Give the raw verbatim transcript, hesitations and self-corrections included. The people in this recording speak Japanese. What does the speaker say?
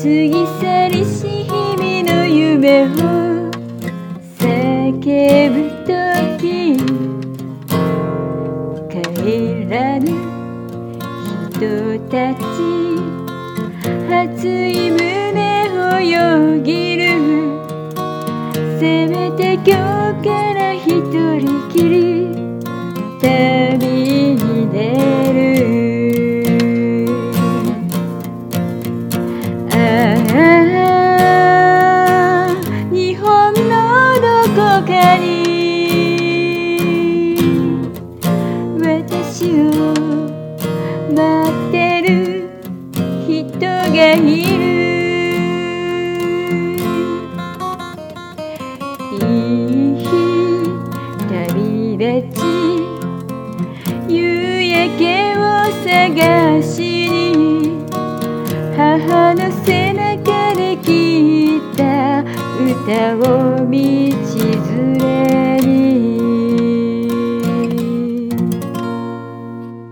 ぎ去りし日々の夢を叫ぶとき、帰らぬ人たち、熱い胸をよぎる。せめて今日から一人きり旅に出る。私を待ってる人がいる。いい日旅立ち、夕焼けを探しに、母の背中で聞いた歌を